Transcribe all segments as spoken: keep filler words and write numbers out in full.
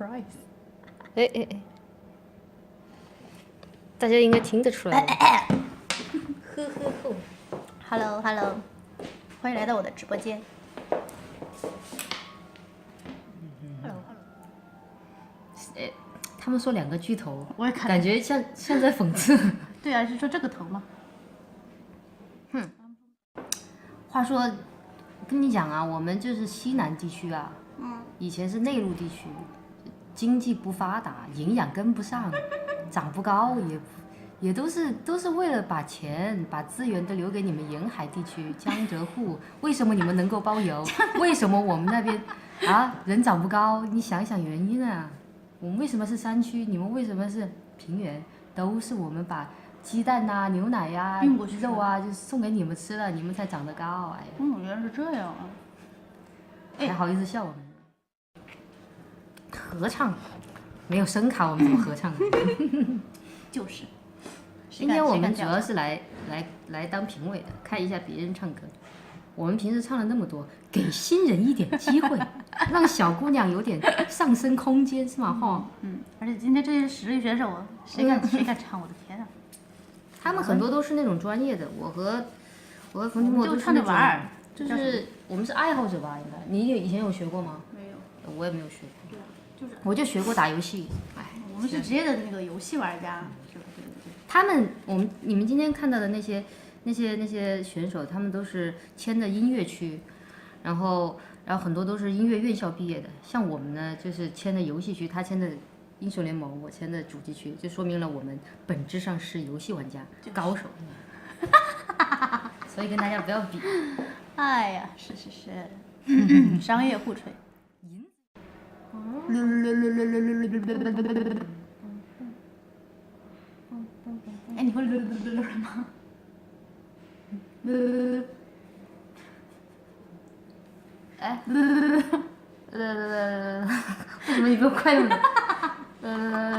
surprise。 哎哎哎，大家应该听得出来。呵呵呵 Hello Hello， 欢迎来到我的直播间。Hello Hello。 哎，他们说两个巨头， 我也看感觉像像在讽刺。 对啊，是说这个头吗？ 哼。话说，跟你讲啊，我们就是西南地区啊， 嗯， 以前是内陆地区，经济不发达，营养跟不上，长不高，也也都是都是为了把钱把资源都留给你们沿海地区江浙沪。为什么你们能够包邮？为什么我们那边啊人长不高？你想一想原因啊，我们为什么是山区？你们为什么是平原？都是我们把鸡蛋呐、啊、牛奶呀、啊、肉啊，就送给你们吃了，你们才长得高。哎， 嗯，原来是这样啊！ 还好意思笑我们？合唱没有声卡，我们怎么合唱？ 就是。 今天我们主要是来来来当评委的，看一下别人唱歌。我们平时唱了那么多，给新人一点机会，让小姑娘有点上升空间，是吗？哈。 嗯，而且今天这些实力选手，谁敢谁敢唱？我的天啊！ 他们很多都是那种专业的，我和我和冯提莫都是那种，就是我们是爱好者吧？应该，你以前有学过吗？ 没有， 我也没有学过。 对啊，就是。 我就学过打游戏，哎。 我们是职业的那个游戏玩家，是吧？对对对。 他们，我们你们今天看到的那些那些那些选手，他们都是签的音乐区，然后然后很多都是音乐院校毕业的。像我们呢，就是签的游戏区，他签的英雄联盟，我签的主机区，就说明了我们本质上是游戏玩家、高手。所以跟大家不要比。 哎呀，是是是，商业互吹。哎，你会吗？ 哎，为什么你比我快那么多？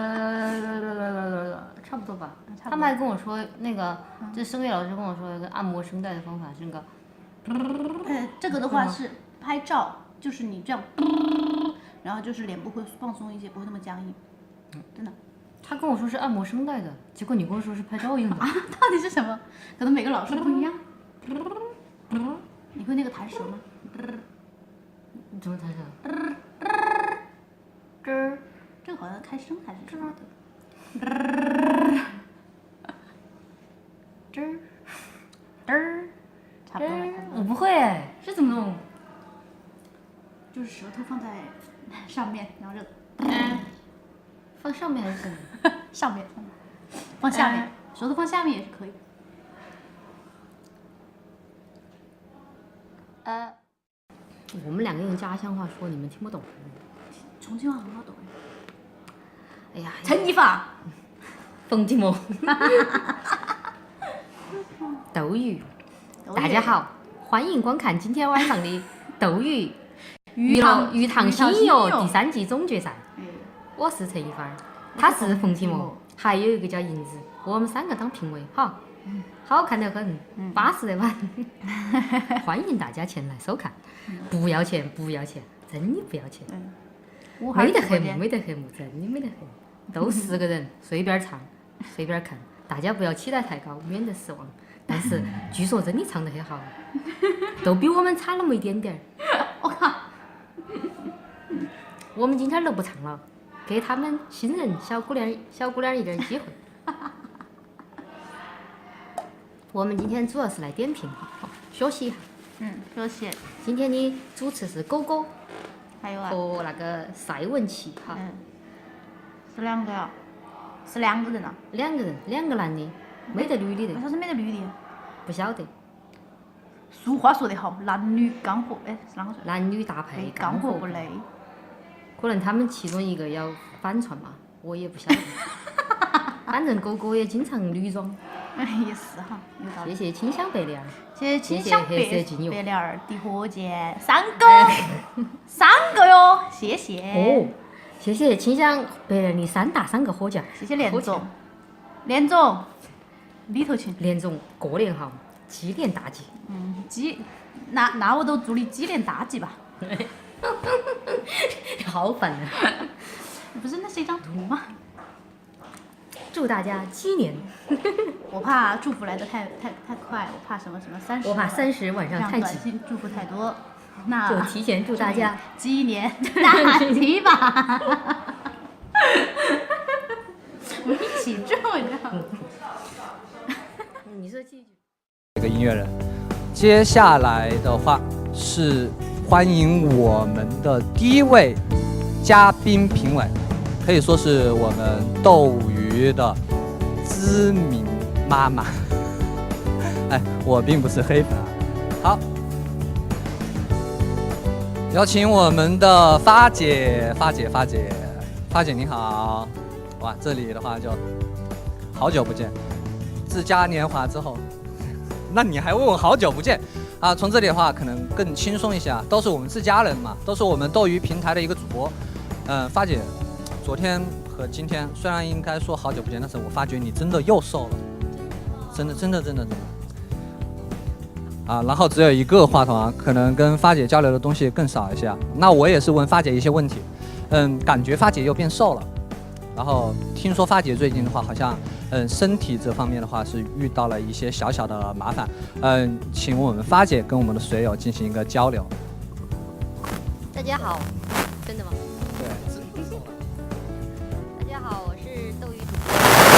差不多吧。他们还跟我说，那个这声乐老师跟我说，有个按摩声带的方法是那个。 呃，这个的话是拍照，就是你这样，然后就是脸部会放松一些，不会那么僵硬。真的。 他跟我说是按摩声带的，结果你跟我说是拍照用的。 啊，到底是什么？可能每个老师不一样。你会那个弹舌吗？ 怎么弹舌？ 这这个好像开声还是什么的。 这儿， 嘚儿，差不多了。 我不会哎，这怎么弄？ 就是舌头放在上面，然后就。 放上面还是下面？ 上面，放下面，舌头放下面也是可以。 呃，我们两个用家乡话说，你们听不懂。 重庆话很好懂哎。哎呀， 陈一发， 冯提莫。斗鱼，大家好，欢迎观看今天晚上的斗鱼娱乐鱼塘新乐第三季总决赛。我是陈一发，他是冯提莫，还有一个叫银子，我们三个当评委，好，好看得很，巴适得很。欢迎大家前来收看，不要钱，不要钱，真的不要钱，没得黑幕，没得黑幕，真的没得黑幕，都十个人，随便唱，随便看，大家不要期待太高，免得失望。但是据说真的唱得很好，都比我们差那么一点点。 我靠！ 我们今天都不唱了。给他们新人小姑娘小姑娘一点机会。我们今天主要是来点评哈，学习一下。 嗯，学习。 今天的主持是狗狗， 还有啊， 和那个赛文琪哈。 嗯。是两个呀？是两个人啊？ 两个人，两个男的，没得女的的。 为啥子没得女的？ 不晓得。 俗话说得好，男女刚合，哎，是啷个说？ 男女搭配， 刚合不累。 可能他们其中一个要反串嘛，我也不晓得。反正狗狗也经常女装。 哎，也是哈，有道理。 谢谢清香白莲儿， 谢谢清香白白莲儿的火箭，三个，三个哟，谢谢。 哦，谢谢清香白莲的三大三个火箭。 谢谢连总，连总，里头请。 连总过年哈，鸡年大吉。 嗯，鸡，那那我都祝你鸡年大吉吧。 好烦啊！ 不是，那是一张图吗？ 祝大家鸡年。 我怕祝福来的太太太快，我怕什么什么三十。 我怕三十晚上太短信祝福太多，那就提前祝大家鸡年大吉吧。我们一起祝，你知道吗？ 你说继续。 一个音乐人，接下来的话是欢迎我们的第一位嘉宾评委，可以说是我们斗鱼的知名妈妈。哎，我并不是黑粉啊。好，有请我们的发姐，发姐，发姐，发姐你好。哇，这里的话就好久不见，自嘉年华之后，那你还问我好久不见啊？从这里的话可能更轻松一些啊，都是我们自家人嘛，都是我们斗鱼平台的一个主播。嗯，发姐，昨天和今天虽然应该说好久不见，但是我发觉你真的又瘦了，真的真的真的真的。啊，然后只有一个话筒啊，可能跟发姐交流的东西更少一些啊。那我也是问发姐一些问题，嗯，感觉发姐又变瘦了。然后听说发姐最近的话，好像嗯身体这方面的话是遇到了一些小小的麻烦，嗯，请我们发姐跟我们的水友进行一个交流。 大家好，真的吗？ 对，是瘦了。 大家好，我是斗鱼主播。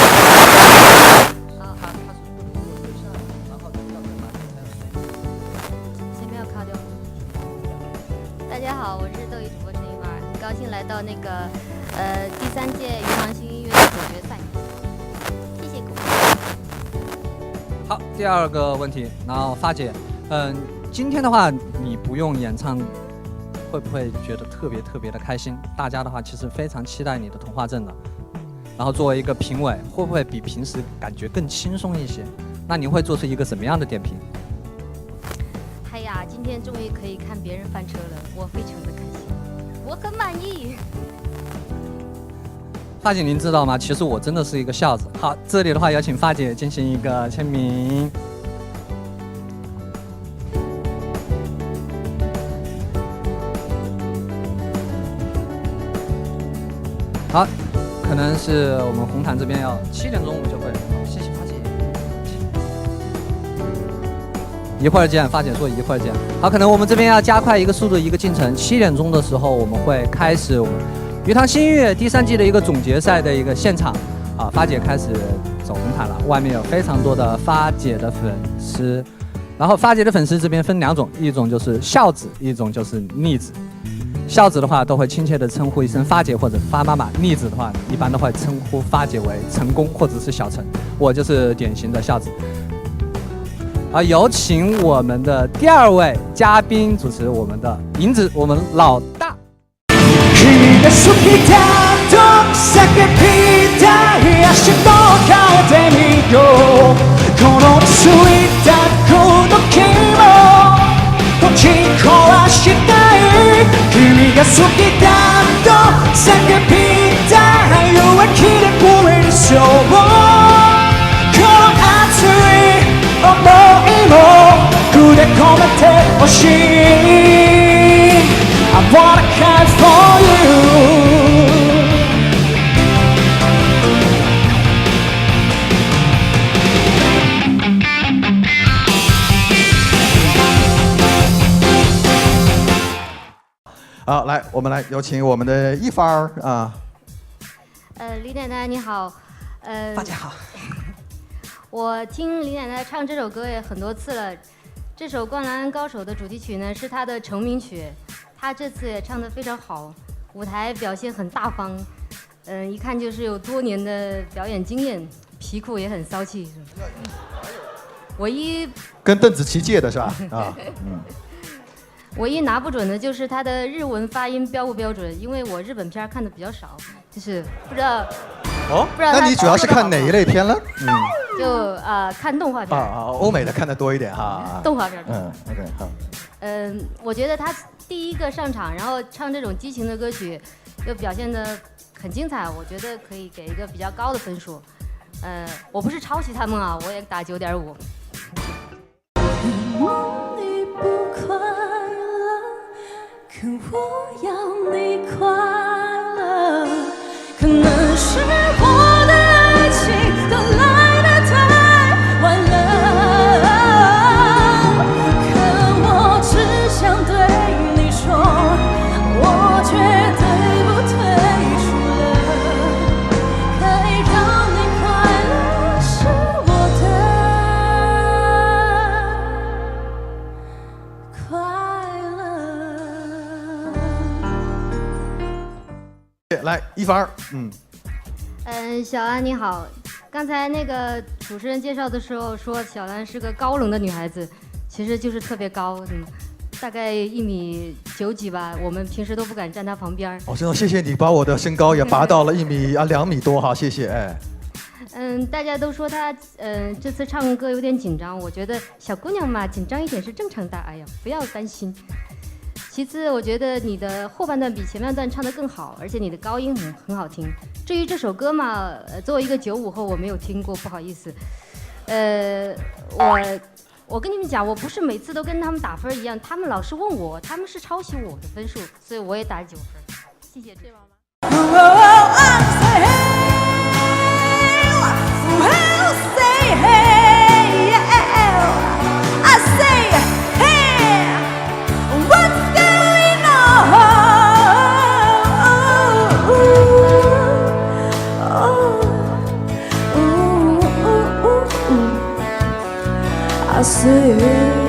好好， 然后要跟发姐才有声音。 先不要卡掉。大家好，我是斗鱼主播陈一凡，很高兴来到那个。呃，第三届余杭新音乐的总决赛，谢谢各位。 好，第二个问题，然后发姐，嗯，今天的话你不用演唱，会不会觉得特别特别的开心？大家的话其实非常期待你的童话镇的。然后作为一个评委，会不会比平时感觉更轻松一些？那你会做出一个什么样的点评？ 嗨呀，今天终于可以看别人翻车了，我非常的开心，我很满意。 发姐，您知道吗？其实我真的是一个孝子。好，这里的话有请发姐进行一个签名。好，可能是我们红毯这边要七点钟我们就会。谢谢发姐。一会儿见，发姐说一会儿见。好，可能我们这边要加快一个速度，一个进程。七点钟的时候我们会开始我们。鱼塘新音乐第三季的一个总决赛的一个现场，啊，发姐开始走红毯了，外面有非常多的发姐的粉丝，然后发姐的粉丝这边分两种，一种就是孝子，一种就是逆子。孝子的话都会亲切的称呼一声发姐或者发妈妈，逆子的话一般都会称呼发姐为成功或者是小陈，我就是典型的孝子。啊，有请我们的第二位嘉宾主持，我们的银子，我们老大。 君が好きだと叫びたい明日と変えてみようこのついた孤独を解き壊したい君が好きだと叫びたい弱気で燃えるそうこの熱い想いも砕け込めてほしいI wanna cry for you 好，来，我们来有请我们的一帆儿啊。 呃，李奶奶你好，呃， 大家好。 我听李奶奶唱这首歌也很多次了，这首《灌篮高手》的主题曲呢是她的成名曲。他这次也唱得非常好，舞台表现很大方，嗯，一看就是有多年的表演经验，皮裤也很骚气。唯一跟邓紫棋借的是吧？啊，嗯。 唯一拿不准的就是他的日文发音标不标准，因为我日本片看的比较少，就是不知道。 哦， 不知道那你主要是看哪一类片呢？嗯， 就呃看动画片。 啊啊，欧美的看的多一点哈。 动画片。 嗯 ，OK 好。 嗯，我觉得他第一个上场，然后唱这种激情的歌曲，又表现得很精彩，我觉得可以给一个比较高的分数。呃，我不是抄袭他们啊，我也打九点五。 你不快乐，可我要你快乐。 只是我的爱情都来得太晚了，可我只想对你说，我绝对不退出了，可以让你快乐是我的快乐。 来一凡，嗯， 嗯，小安你好，刚才那个主持人介绍的时候说小安是个高冷的女孩子，其实就是特别高，嗯，大概一米九几吧，我们平时都不敢站她旁边。 哦，真的谢谢你把我的身高也拔到了一米啊两米多哈，谢谢哎。 嗯，大家都说她嗯这次唱歌有点紧张，我觉得小姑娘嘛紧张一点是正常的，哎呀不要担心。其次，我觉得你的后半段比前半段唱得更好，而且你的高音很很好听。至于这首歌嘛，呃作为一个九五后，我没有听过，不好意思。呃，我我跟你们讲，我不是每次都跟他们打分一样，他们老是问我，他们是抄袭我的分数，所以我也打九分。谢谢这妈妈。 I see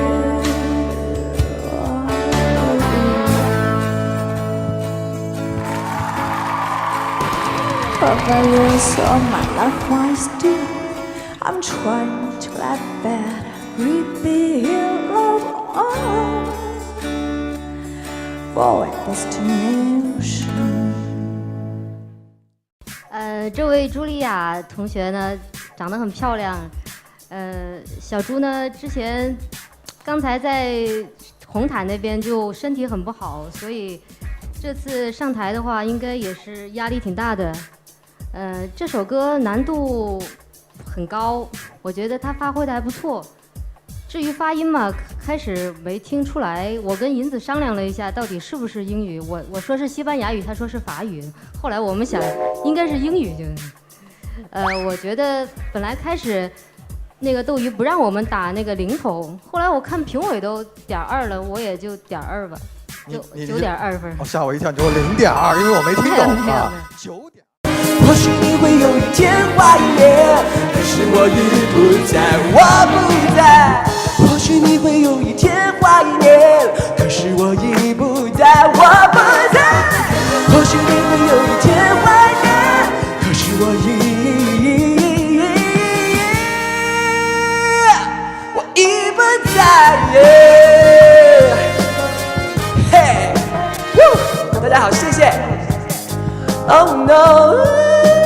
Cavaliers on my life wise too. I'm trying to let that reveal love on for a destination. 呃，这位茱莉亚同学呢，长得很漂亮。呃，小朱呢，之前刚才在红毯那边就身体很不好，所以这次上台的话，应该也是压力挺大的。呃，这首歌难度很高，我觉得他发挥的还不错。至于发音嘛，开始没听出来。我跟银子商量了一下，到底是不是英语？我我说是西班牙语，他说是法语。后来我们想，应该是英语就。呃，我觉得本来开始那个斗鱼不让我们打那个零头，后来我看评委都点二了，我也就点二吧，就九点二分。 哦，吓我一跳，你说零点二，因为我没听懂啊。九点。 或许你会有一天怀念，可是我已不在，我不在。或许你会有一天怀念，可是我已不在，我不在。或许你会有一天怀念，可是我已我已不在。嘿，大家好，谢谢。Oh no。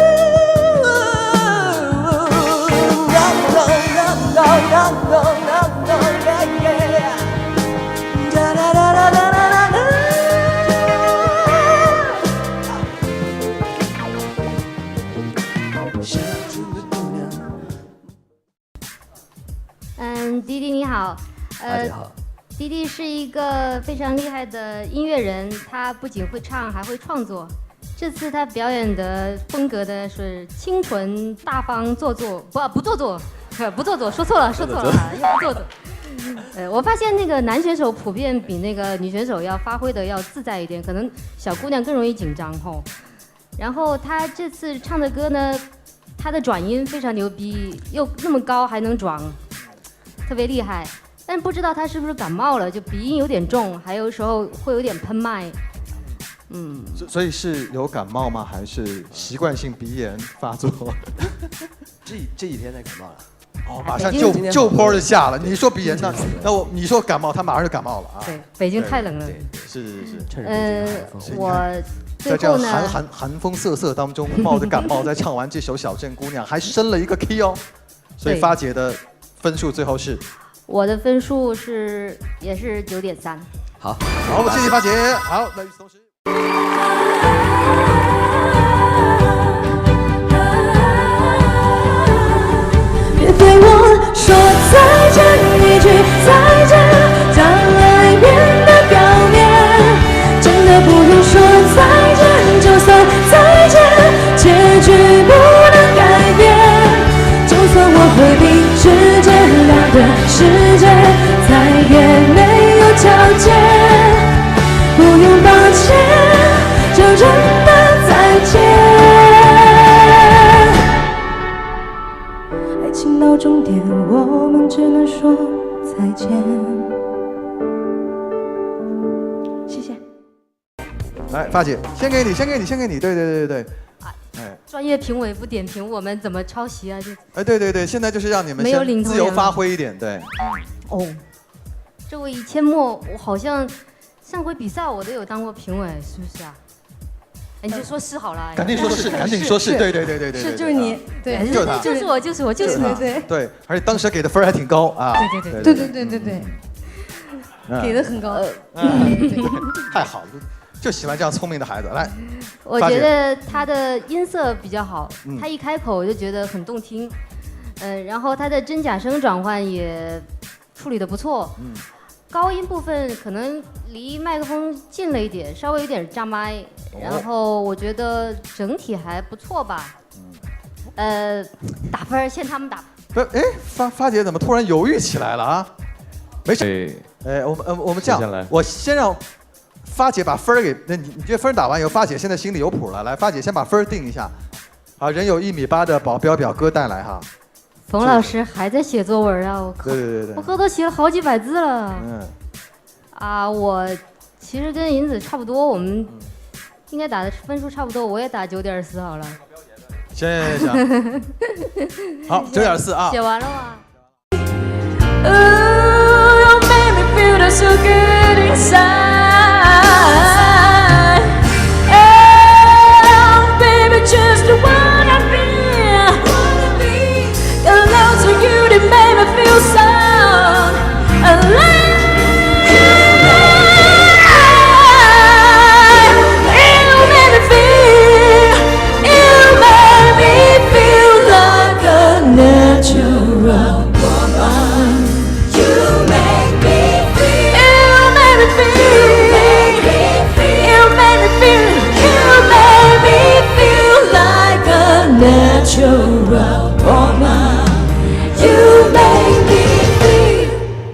嗯，迪迪你好， 呃，大家好。 迪迪是一个非常厉害的音乐人，他不仅会唱，还会创作。这次他表演的风格的是清纯大方做作，不不做作，不做作，说错了，说错了，又不做作。呃，我发现那个男选手普遍比那个女选手要发挥的要自在一点，可能小姑娘更容易紧张吼。然后他这次唱的歌呢，他的转音非常牛逼，又那么高还能转，特别厉害。但不知道他是不是感冒了，就鼻音有点重，还有时候会有点喷麦。嗯， 所以是有感冒吗？还是习惯性鼻炎发作？ 这这几天才感冒了。 哦，马上就就坡就下了。你说鼻炎，那那我你说感冒，他马上就感冒了啊。 对，北京太冷了。 是是是。 呃，我在这样寒寒寒风瑟瑟当中，冒着感冒在唱完这首《小镇姑娘》，还升了一个 key 哦。所以发姐的分数最后是。 我的分数是也是九点三。 好， 好，谢谢发姐。好，那与此同时。 别对我说再见，一句再见，当爱变得表面，真的不用说再见，就算再见，结局说再见。谢谢。 来，发姐，先给你，先给你，先给你，对对对对对。 哎，专业评委不点评我们怎么抄袭啊？就哎，对对对，现在就是让你们没有领头先自由发挥一点，对。 哦，这位阡陌，我好像上回比赛我都有当过评委，是不是啊？哎，你就说是好了。 赶紧说是，赶紧说是，对对对对对， 是就是你，对， 就是他， 就是我，就是我，就是对对对，而且当时给的分还挺高啊。 对对对对对对对对， 给的很高。 太好了。就喜欢这样聪明的孩子，来。 我觉得他的音色比较好， 嗯、 他一开口我就觉得很动听，嗯、呃，然后他的真假声转换也处理的不错，嗯，高音部分可能离麦克风近了一点，稍微有点炸麦，哦、然后我觉得整体还不错吧，嗯，呃，打分限他们打。 不，哎，发发姐怎么突然犹豫起来了啊？没事，哎，我们呃我们这样，我先让。发姐把分儿给那你你觉得分打完以后，发姐现在心里有谱了。来，发姐先把分儿定一下。啊，人有一米八的保镖表哥带来哈。 冯老师还在写作文啊！我对对对对， 我哥都写了好几百字了。 嗯。 啊，我其实跟银子差不多，我们应该打的分数差不多，我也打九点四好了。 行行行。好，九点四啊。 写完了吗？ So good inside, oh baby, just wanna be, close to you that made me feel so alive. You made me feel, you made me feel like a natural woman. You make me natural woman, you make me feel。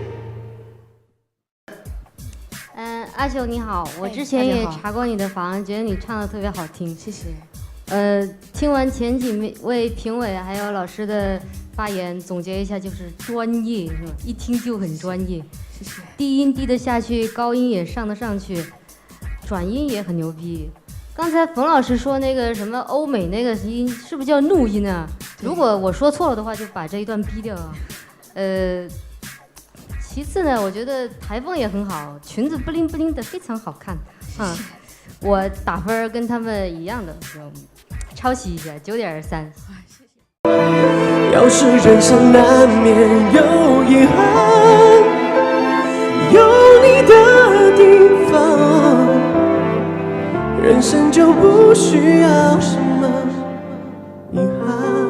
嗯，阿秀你好，我之前也查过你的房，觉得你唱的特别好听，谢谢。呃，听完前几位评委还有老师的发言，总结一下就是专业，是吧？一听就很专业。谢谢。低音低得下去，高音也上得上去，转音也很牛逼。刚才冯老师说那个什么欧美那个音是不是叫怒音啊？如果我说错了的话，就把这一段逼掉啊。呃，其次呢，我觉得台风也很好，裙子不灵不灵的，非常好看啊。我打分跟他们一样的，就抄袭一下，九点三。 要是人生难免有遗憾，有你的地方。人生就不需要什么遗憾，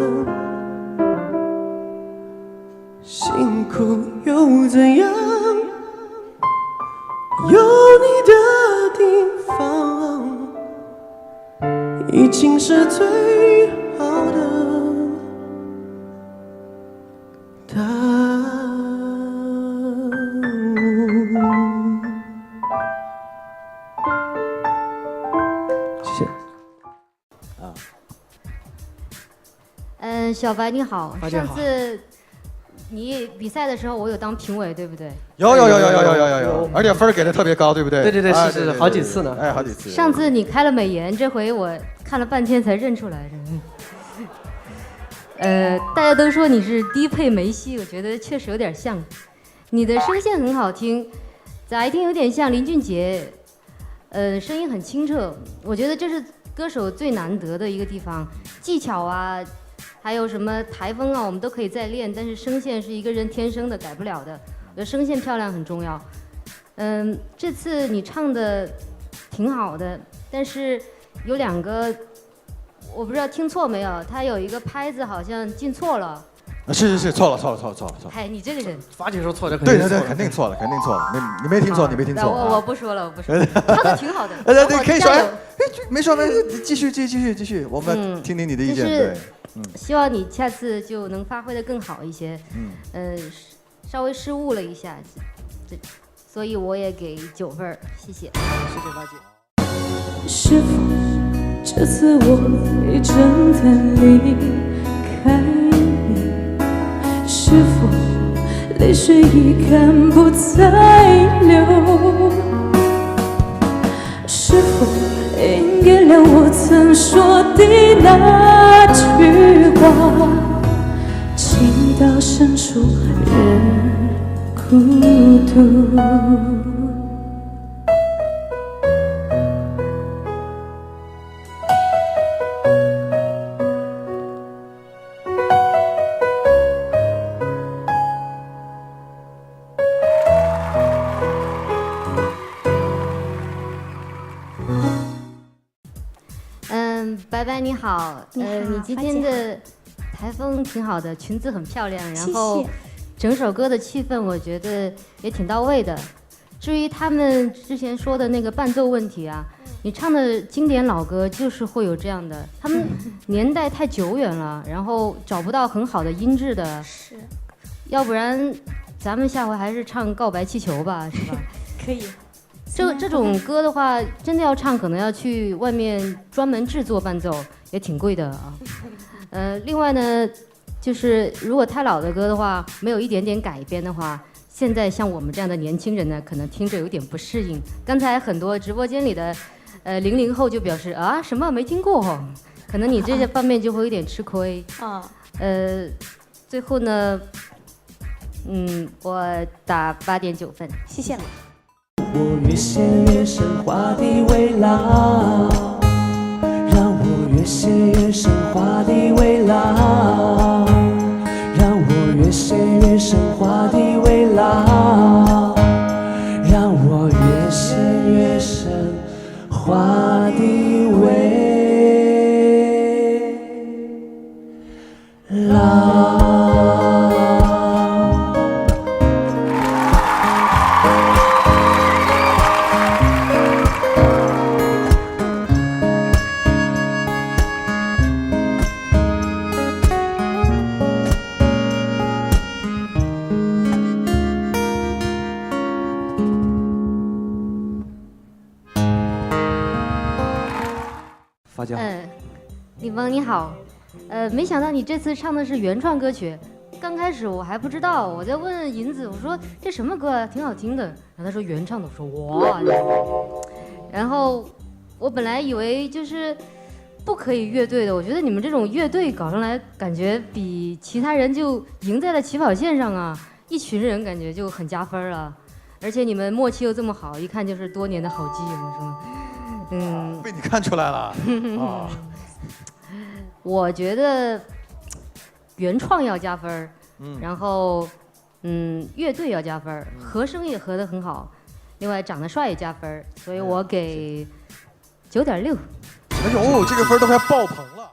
辛苦又怎样？有你的地方，已经是最好的答案。 嗯，小白你好， 好上次你比赛的时候，我有当评委，对不对？ 有有有有有有有有有，而且分给的特别高，对不对？ 对对对，是是好几次呢， 哎，好几次。 上次你开了美颜，这回我看了半天才认出来。呃，大家都说你是低配梅西，我觉得确实有点像。你的声线很好听，咋一听有点像林俊杰，呃，声音很清澈。我觉得这是歌手最难得的一个地方，技巧啊。还有什么台风啊，我们都可以再练，但是声线是一个人天生的，改不了的。我觉得声线漂亮很重要。嗯，这次你唱的挺好的，但是有两个，我不知道听错没有，它有一个拍子好像进错了。 是是是，错了错了错了错了错了。 嗨，你这个人， 发姐说错的， 对对对，肯定错了，肯定错了。你你没听错，你没听错。 我我不说了，我不说了，唱的挺好的。 哎对，可以说，哎，没说没说，继续继续继续继续，我们听听你的意见。对。 希望你下次就能发挥得更好一些。嗯，呃，稍微失误了一下，这，所以我也给九分，谢谢。 谢谢八姐。 是否这次我会真的离开你？是否泪泪水已干不再流。是否应原谅我曾说的那句话？情到深处人孤独。 嗯，白白你好， 你好呃，你今天的台风挺好的，裙子很漂亮，然后谢谢整首歌的气氛我觉得也挺到位的。至于他们之前说的那个伴奏问题啊，你唱的经典老歌就是会有这样的，他们年代太久远了，然后找不到很好的音质的， 是， 要不然咱们下回还是唱《告白气球》吧，是吧？ 可以。 这这种歌的话，真的要唱，可能要去外面专门制作伴奏，也挺贵的啊。呃，另外呢，就是如果太老的歌的话，没有一点点改编的话，现在像我们这样的年轻人呢，可能听着有点不适应。刚才很多直播间里的，呃，零零后就表示啊，什么没听过哦，可能你这些方面就会有点吃亏。 啊， 呃，最后呢，嗯，我打八点九分， 谢谢了。 我越陷越深化的围栏，让我越陷越深化的围栏，让我越陷越深化的围栏，让我越陷越深化的围栏。 发家， 嗯，李萌你好，呃，没想到你这次唱的是原创歌曲。刚开始我还不知道，我在问银子，我说这什么歌啊，挺好听的。然后他说原创的，我说哇。然后我本来以为就是不可以乐队的，我觉得你们这种乐队搞上来，感觉比其他人就赢在了起跑线上啊，一群人感觉就很加分了。而且你们默契又这么好，一看就是多年的好基友，是吗？嗯， 被你看出来了啊！ 我觉得原创要加分，嗯，然后嗯，乐队要加分，和声也合得很好，另外长得帅也加分，所以我给九点六。 哎呦，这个分都快爆棚了！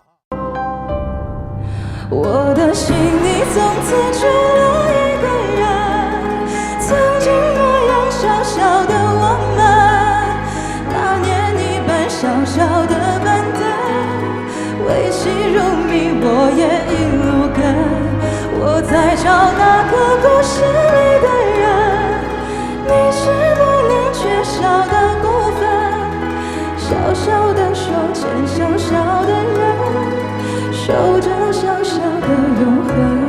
我的心里从此住了一个人，曾经那样小小的我们，那年你搬小小的板凳，围棋入迷我也一路跟。我在找那个故事里的人，你是不能缺少的部分。小小的手牵小小的人，守着小小的永恒。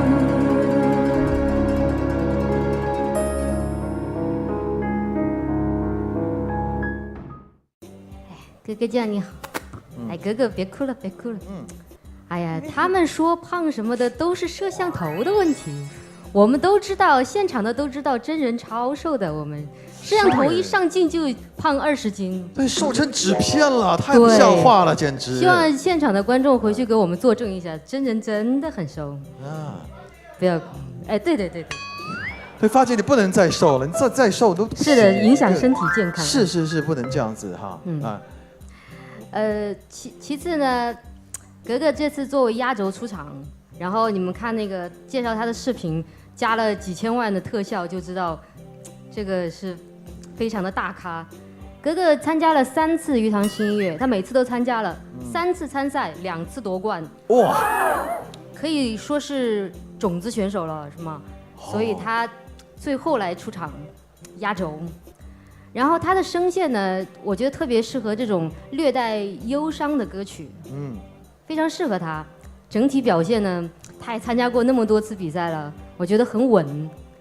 哥哥酱你好，哎，哥哥别哭了，别哭了。嗯，哎呀，他们说胖什么的都是摄像头的问题，我们都知道，现场的都知道，真人超瘦的，我们摄像头一上镜就胖二十斤， 对，瘦成纸片了，太不像话了，简直。 希望现场的观众回去给我们作证一下，真人真的很瘦啊！不要哭，哎，对对对对。 对，发姐你不能再瘦了，你再再瘦都是的，影响身体健康。 是是是，不能这样子哈。嗯啊。 呃，其其次呢，格格这次作为压轴出场，然后你们看那个介绍他的视频，加了几千万的特效，就知道这个是非常的大咖。格格参加了三次鱼塘新音乐，他每次都参加了，嗯、三次参赛，两次夺冠，哇，可以说是种子选手了，是吗？哦、所以他最后来出场压轴。然后他的声线呢，我觉得特别适合这种略带忧伤的歌曲，嗯，非常适合他。整体表现呢，他也参加过那么多次比赛了，我觉得很稳，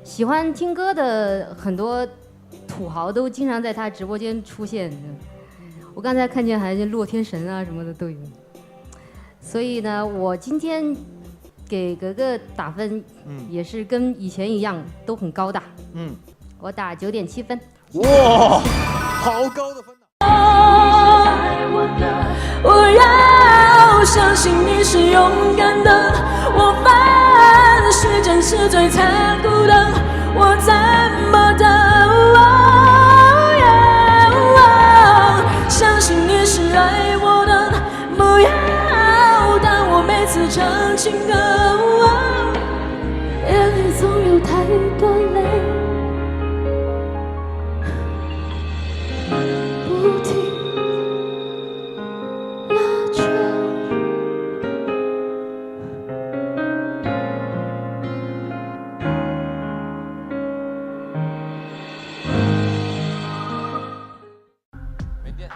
喜欢听歌的很多土豪都经常在他直播间出现。我刚才看见还有洛天神啊什么的都有。所以呢，我今天给格格打分，嗯，也是跟以前一样，都很高的。嗯，我打九点七分。 哇，好高的分呐！ 我要相信你是勇敢的，我发誓真是最残酷的，我怎么的？相信你是爱我的，不要当我每次唱情歌，眼里总有太多泪，不停拉扯。 没电。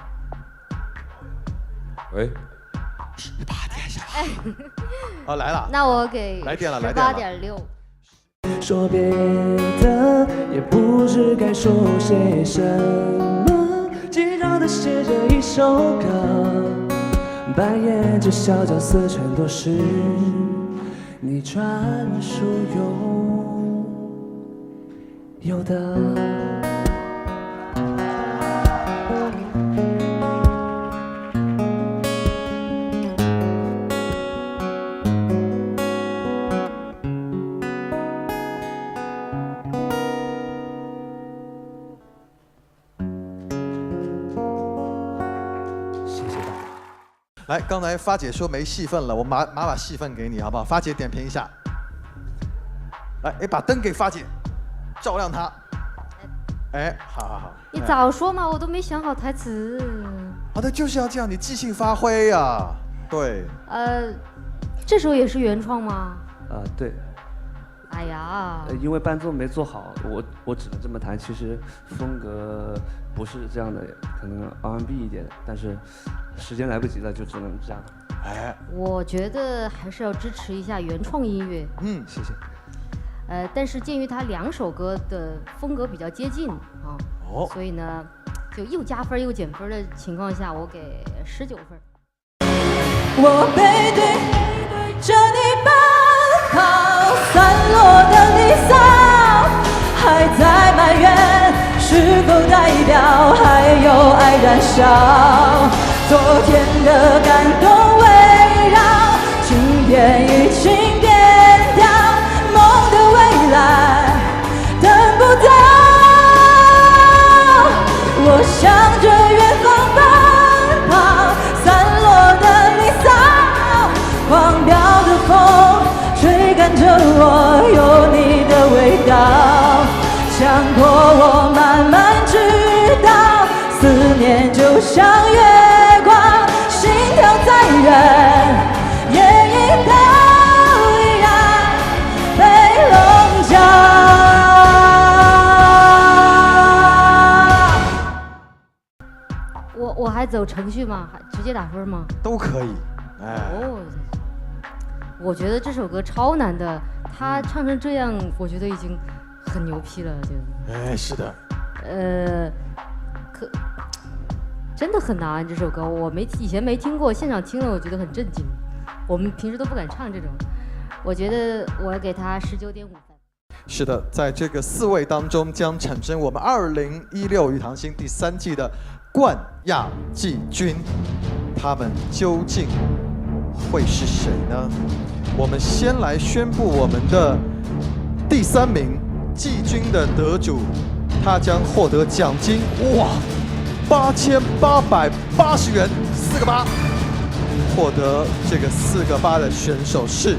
喂，十八点下班。好来了。 那我给来电了，来十电了。 八点六。 说别的也不知该说些什么，紧张的写着一首歌，扮演着小角色，全都是你专属拥有的。 来，刚才发姐说没戏份了，我马马把戏份给你，好不好？发姐点评一下。来，哎，把灯给发姐，照亮她。哎，好好好。 你早说嘛，我都没想好台词。 好的，就是要这样，你即兴发挥呀、啊。对。 呃，这首也是原创吗？ 啊、呃，对。 哎呀， 呃，因为伴奏没做好，我我只能这么弹。其实风格不是这样的，可能 R and B 一点，但是时间来不及了，就只能这样。 哎， 我觉得还是要支持一下原创音乐。 嗯，谢谢。 呃，但是鉴于它两首歌的风格比较接近啊，哦，所以呢，就又加分又减分的情况下，我给十九分。 我背对着你奔跑，散落的离骚，还在埋怨，是否代表还有爱燃烧？昨天的感动围绕，今天已经变掉，梦的未来等不到。我向着远方奔跑，散落的离骚，狂飙的风吹干着我有你的味道，强迫我慢慢知道，思念就像月光，心跳再远，也应都依然被笼罩。 我我还走程序吗？还直接打分吗？ 都可以。哎。 哦。我觉得这首歌超难的，他唱成这样，我觉得已经很牛批了，就。 哎，是的。 呃，可真的很难这首歌，我没以前没听过，现场听了我觉得很震惊。我们平时都不敢唱这种，我觉得我要给他十九点五分。 是的，在这个四位当中将产生我们二零一六鱼塘星第三季的冠亚季军，他们究竟会是谁呢？我们先来宣布我们的第三名季军的得主，他将获得奖金哇，八千八百八十元，四个八。获得这个四个八的选手是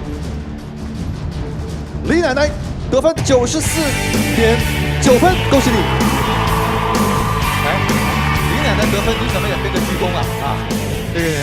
李奶奶，得分九十四点九分，恭喜你！ 哎，李奶奶得分，你怎么也跟着鞠躬啊？啊， 这个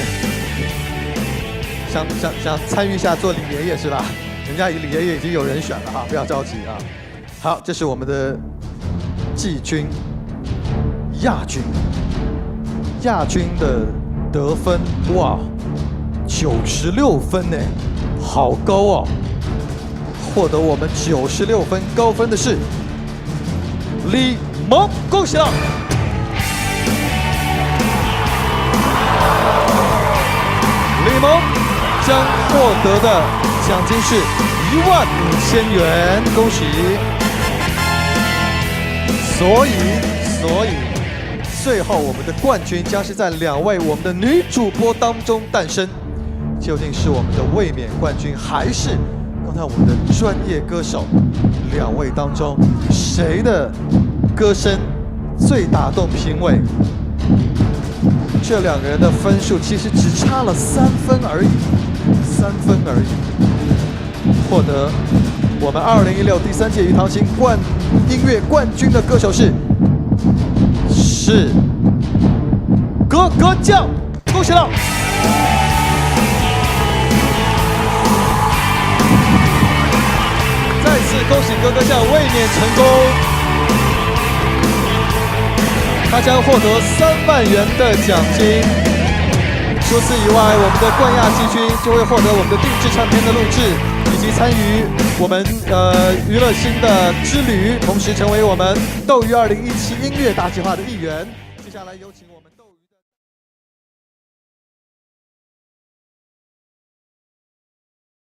想想想参与一下做李爷爷是吧？人家李爷爷已经有人选了哈，不要着急啊。好，这是我们的季军、亚军，亚军的得分哇，九十六分呢，好高哦！ 获得我们九十六分高分的是李萌，恭喜了！李萌将获得的奖金是一万五千元，恭喜！所以，所以，最后我们的冠军将是在两位我们的女主播当中诞生。究竟是我们的卫冕冠军，还是刚才我们的专业歌手？两位当中，谁的歌声最打动评委？这两个人的分数其实只差了三分而已，三分而已。获得我们二零一六第三届鱼塘星冠音乐冠军的歌手是是格格酱，恭喜了！再次恭喜格格酱卫冕成功，他将获得三万元的奖金。除此以外，我们的冠亚季军就会获得我们的定制唱片的录制，以及参与我们呃娱乐星的之旅，同时成为我们斗鱼二零一七音乐大计划的一员。接下来有请我。